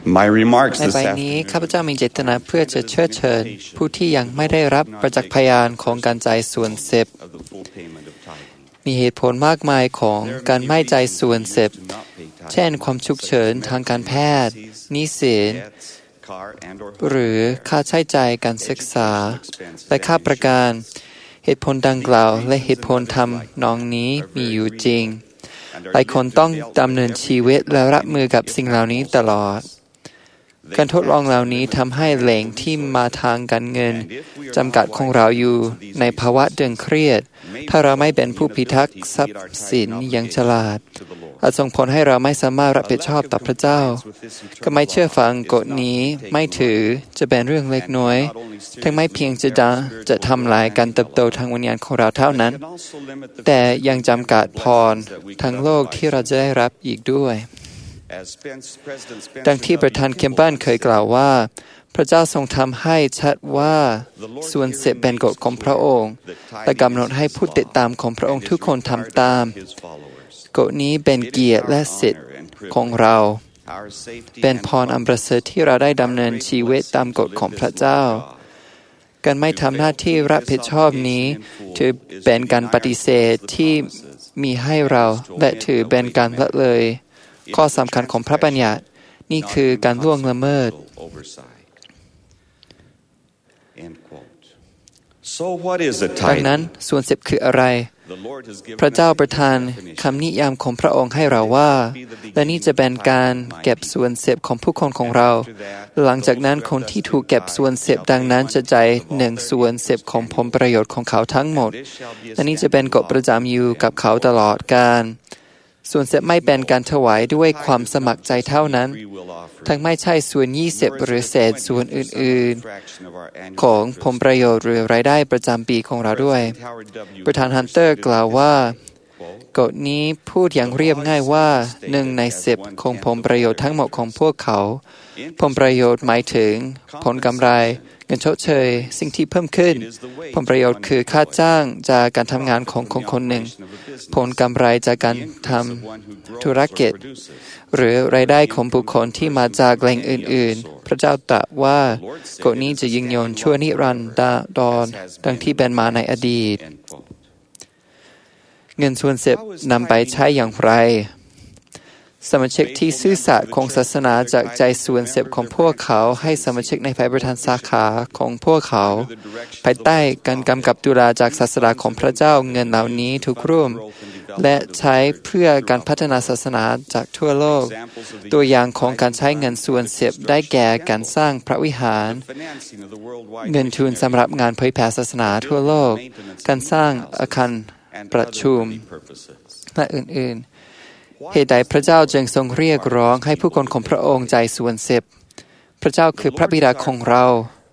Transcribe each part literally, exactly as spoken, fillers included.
My remarks ใน this ใบนี้ข้าพเจ้ามีเจตนาเพื่อจะเชิดเชิญผู้ที่ยังไม่ได้รับประจักษ์พยานของการจ่ายส่วนสิบมีเหตุผลมากมายของการไม่จ่ายส่วนสิบเช่นความฉุกเฉินทางการแพทย์หนี้สินหรือค่าใช้จ่ายการศึกษาและค่าประกันเหตุผลดังกล่าวและเหตุผลทำนองนี้มีอยู่จริงหลายคนต้องดำเนินชีวิตและรับมือกับสิ่งเหล่านี้ตลอดการทดลองเหล่านี้ทำให้แหล่งที่มาทางการเงินจำกัดของเราอยู่ในภาวะตึงเครียดถ้าเราไม่เป็นผู้พิทักษ์ทรัพย์สินอย่างฉลาดอาจส่งผลให้เราไม่สามารถรับผิดชอบต่อพระเจ้าก็ไม่เชื่อฟังกฎนี้ไม่ถือจะเป็นเรื่องเล็กน้อยทั้งไม่เพียงจะจะทำลายการเติบโตทางวิญญาณของเราเท่านั้นแต่ยังจำกัดพรทางโลกที่เราจะได้รับอีกด้วยดังที่ประธานเคมปันเคยกล่าวว่าพระเจ้าทรงทำให้ชัดว่าส่วนเสพเป็นกฎของพระองค์และกำหนดให้ผู้ติดตามของพระองค์ทุกคนทำตามกฎนี้เป็นเกียรติและสิทธิ์ของเราเป็นพรอันประเสริฐที่เราได้ดำเนินชีวิตตามกฎของพระเจ้าการไม่ทำหน้าที่รับผิดชอบนี้ถือเป็นการปฏิเสธที่มีให้เราและถือเป็นการละเลยข้อสำคัญของพระบัญญัตินี่คือการล่วงละเมิดดังนั้นส่วนสิบคืออะไรพระเจ้าประทานคำนิยามของพระองค์ให้เราว่าและนี่จะเป็นการเก็บส่วนสิบของผู้คนของเราหลังจากนั้นคนที่ถูกเก็บส่วนสิบดังนั้นจะจ่ายหนึ่งส่วนสิบของผลประโยชน์ของเขาทั้งหมดและนี่จะเป็นกฎประจำอยู่กับเขาตลอดกาลส่วนสิบไม่เป็นการถวายด้วยความสมัครใจเท่านั้นทั้งไม่ใช่ส่วนยี่สิบหรือเศษส่วนอื่นๆของผลประโยชน์หรือรายได้ประจำปีของเราด้วยประธานฮันเตอร์กล่าวว่ากฎนี้พูดอย่างเรียบง่ายว่าหนึ่งในสิบของผลประโยชน์ทั้งหมดของพวกเขาผลประโยชน์หมายถึงผลกำไรเงินชดเชยสิ่งที่เพิ่มขึ้นผลประโยชน์คือค่าจ้างจากการทำงานของคนคนหนึ่งผลกำไรจากการทำธุรกิจหรือรายได้ของบุคคลที่มาจากแหล่งอื่นๆพระเจ้าตรัสว่ากฎนี้จะยืนยงชั่วนิรันดรดังที่เป็นมาในอดีตเงินส่วนสิบนำไปใช้อย่างไรสมาชิกที่ซื่อสัตย์ของศาสนาจากใจส่วนสิบของพวกเขาให้สมาชิกในฝ่ายประธานสาขาของพวกเขาภายใต้การกำกับดูแลจากศาสดาของพระเจ้าเงินเหล่านี้ถูกร่วมและใช้เพื่อการพัฒนาศาสนาจากทั่วโลกตัวอย่างของการใช้เงินส่วนสิบได้แก่การสร้างพระวิหารเงินทุนสำหรับงานเผยแผ่ศาสนาทั่วโลกการสร้างอาคารประชุมและอื่นๆเหตุใดพระเจ้าจึงทรงเรียกร้องให้ผู้คนของพระองค์จ่ายส่วนสิบพระเจ้าคือพระบิดาของเรา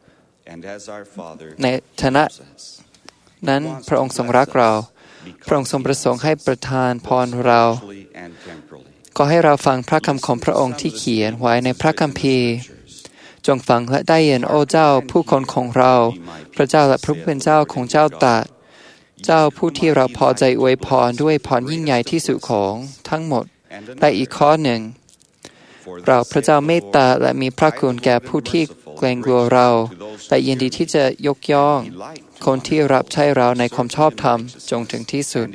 ในฐานะนั้นพระองค์ทรงรักเราพระองค์ทรงประสงค์ให้ประทานพรเราขอให้เราฟังพระคำของพระองค์ที่เขียนไว้ในพระคัมภีร์จงฟังและได้ยินโอ้เจ้าผู้คนของเราพระเจ้าและพระผู้เป็นเจ้าของเจ้าตรัสเจ้าผู้ที่เราพอใจอวยพรด้วยพรยิ่งใหญ่ที่สุดของทั้งหมดและอีกข้อหนึ่งเราพระเจ้าเมตตาและมีพระคุณแก่ผู้ที่เกรงกลัวเราและยินดีที่จะยกย่องคนที่รับใช้เราในความชอบธรรมจงถึงที่สุด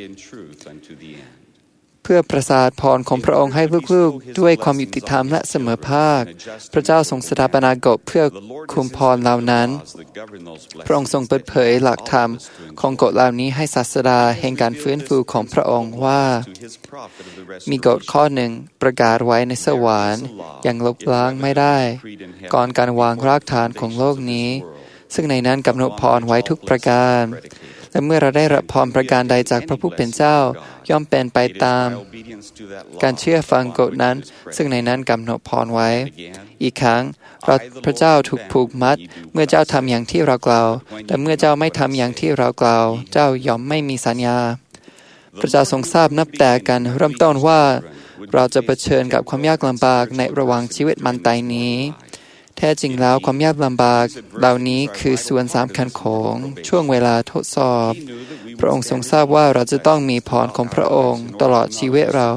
เพื่อประสาทพรของพระองค์ให้ลูกๆด้วยความยุติธรรมและเสมอภาคพระเจ้าทรงสถาปนากฎเพื่อคุมพรเหล่านั้นพระองค์ทรงเปิดเผยหลักธรรมของกฎเหล่านี้ให้ศาสดาแห่งการฟื้นฟูของพระองค์ว่ามีกฎข้อหนึ่งประกาศไว้ในสวรรค์อย่างลบล้างไม่ได้ก่อนการวางรากฐานของโลกนี้ซึ่งในนั้นกำหนดพรไว้ทุกประการและเมื่อเราได้รับพรประการใดจากพระผู้เป็นเจ้าย่อมเป็นไปตามการเชื่อฟังกฎนั้นซึ่งในนั้นกำหนดพรไว้อีกครั้งเราพระเจ้าถูกผูกมัดเมื่อเจ้าทำอย่างที่เรากล่าวแต่เมื่อเจ้าไม่ทำอย่างที่เรากล่าวเจ้าย่อมไม่มีสัญญาพระเจ้าทรงทราบนับแต่การเริ่มต้นว่าเราจะเผชิญกับความยากลำบากในระหว่างชีวิตมันตายนี้แท้จริงแล้วความยากลำบากเหล่านี้คือส่วนสำคัญของช่วงเวลาทดสอบพระองค์ทรงทราบว่าเราจะต้องมีพรของพระองค์ตลอดชีวิตเรา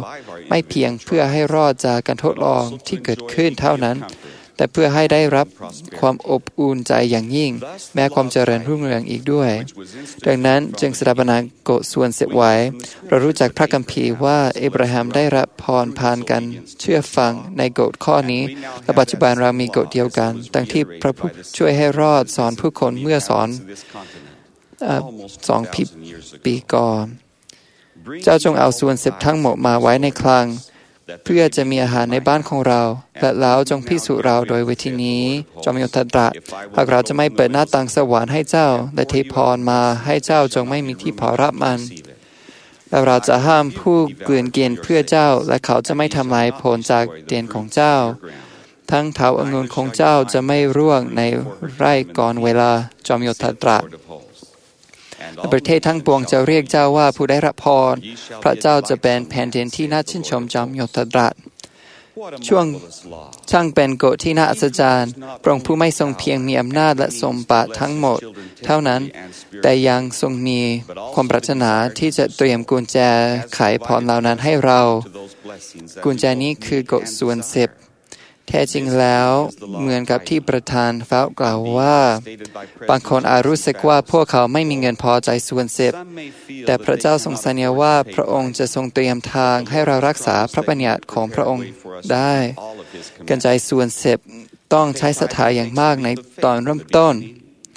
ไม่เพียงเพื่อให้รอดจากการทดลองที่เกิดขึ้นเท่านั้นแต่เพื่อให้ได้รับความอบอุ่นใจอย่างยิ่งแม้ความเจริญรุ่งเรืองอีกด้วยดังนั้นจึงสถาปนาโกฎส่วนเสพไว้เรารู้จักพระคัมภีร์ว่าเอเบราฮัมได้รับพรผ่านการเชื่อฟังในโกฎข้อนี้และปัจจุบันเรามีโกฎเดียวกันดังที่พระผู้ช่วยให้รอดสอนผู้คนเมื่อสอนสองปีก่อนเจ้าจงเอาส่วนเสพทั้งหมดมาไว้ในคลังเพื่อจะมีอาหารในบ้านของเราและแล้วจงพิสูจน์เราโดยวิธีนี้จอมยุทธตรัสหากเราจะไม่เปิดหน้าต่างสวรรค์ให้เจ้าและเทพรมาให้เจ้าจงไม่มีที่พอรับมันและเราจะห้ามผู้เกลื่อนเกลียนเพื่อเจ้าและเขาจะไม่ทำลายผลจากเตียนของเจ้าทั้งเถาองุ่นของเจ้าจะไม่ร่วงในไร่ก่อนเวลาจอมยุทธตรัสและประเทศทั้งปวงจะเรียกเจ้าว่าผู้ได้รับพรพระเจ้าจะเป็นแผ่นดินที่น่าชื่นชมจอมยุทธตรัสช่วงช่างเป็นกฎที่น่าอัศจรรย์พระองค์ผู้ไม่ทรงเพียงมีอำนาจและสมบัติทั้งหมดเท่านั้นแต่ยังทรงมีความปรารถนาที่จะเตรียมกุญแจไขพรเหล่านั้นให้เรากุญแจนี้คือกฎส่วนสิบแท้จริงแล้วเหมือนกับที่ประธานเฝ้ากล่าวว่าบางคนอาจรู้สึกว่าพวกเขาไม่มีเงินพอใจส่วนสิบแต่พระเจ้าทรงสัญญาว่าพระองค์จะทรงเตรียมทางให้เรารักษาพระบัญญัติของพระองค์ได้การจ่ายส่วนสิบต้องใช้ศรัทธาอย่างมากในตอนเริ่มต้น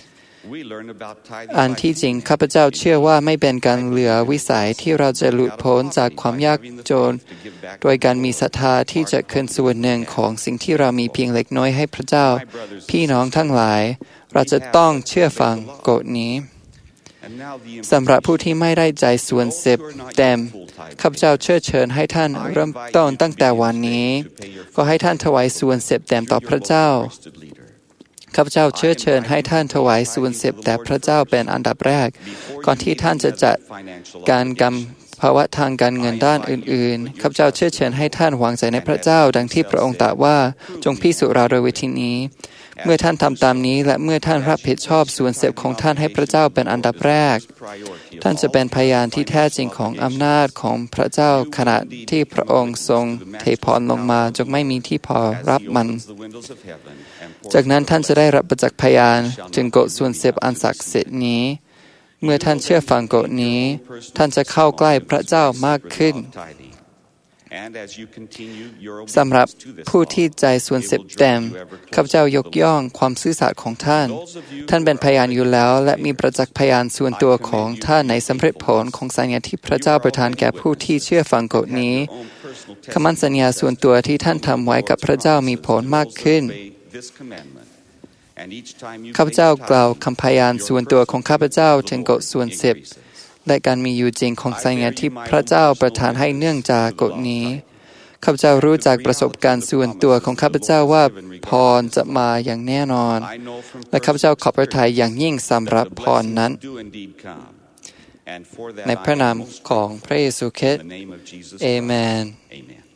อันที่จริงข้าพเจ้าเชื่อว่าไม่เป็นการเหลือวิสัยที่เราจะหลุดพ้นจากความยากจนโดยการมีศรัทธาที่จะคืนส่วนหนึ่งของสิ่งที่เรามีเพียงเล็กน้อยให้พระเจ้าพี่น้องทั้งหลายเราจะต้องเชื่อฟังกฎนี้สำหรับผู้ที่ไม่ได้ใจส่วนสิบเต็มข้าพเจ้าเชิญเชิญให้ท่านเริ่มต้นตั้งแต่วันนี้ก็ให้ท่านถวายส่วนสิบเต็มต่อพระเจ้าข้าพเจ้าเชิญเชิญให้ท่านถวายส่วนสิบแต่พระเจ้าเป็นอันดับแรกก่อนที่ท่านจะจัดการกำภาวะทางการเงินด้านอื่นๆข้าพเจ้าเชิญเชิญให้ท่านวางใจในพระเจ้าดังที่พระองค์ตรัสว่าจงพิสูจน์เราโดยวิธีนี้เมื่อท่านทำตามนี้และเมื่อท่านรับผิดชอบส่วนเสพของท่านให้พระเจ้าเป็นอันดับแรกท่านจะเป็นพยานที่แท้จริงของอำนาจของพระเจ้าขณะที่พระองค์ทรงเทพรลงมาจงไม่มีที่พอรับมันจากนั้นท่านจะได้รับประจักษ์พยานถึงกฎส่วนเสพอันศักดิ์สิทธิ์นี้เมื่อท่านเชื่อฟังกฎนี้ท่านจะเข้าใกล้พระเจ้ามากขึ้นสำหรับผู้ที่ใจส่วนเสพเต็มข้าพเจ้ายกย่องความซื่อสัตย์ของท่านท่านเป็นพยานอยู่แล้วและมีประจักษ์พยานส่วนตัวของท่านในสำเร็จผลของสัญญาที่พระเจ้าประทานแก่ผู้ที่เชื่อฟังกฎนี้คำมั่นสัญญาส่วนตัวที่ท่านทำไว้กับพระเจ้ามีผลมากขึ้นข้าพเจ้ากล่าวคำพยานส่วนตัวของข้าพเจ้าถึงกฎส่วนสิบและการมีอยู่จริงของสัญญาที่พระเจ้าประทานให้เนื่องจากกฎนี้ข้าพเจ้ารู้จากประสบการณ์ส่วนตัวของข้าพเจ้าว่าพรจะมาอย่างแน่นอนและข้าพเจ้าขอบพระทัยอย่างยิ่งสำหรับพรนั้นในพระนามของพระเยซูคริสต์เอเมน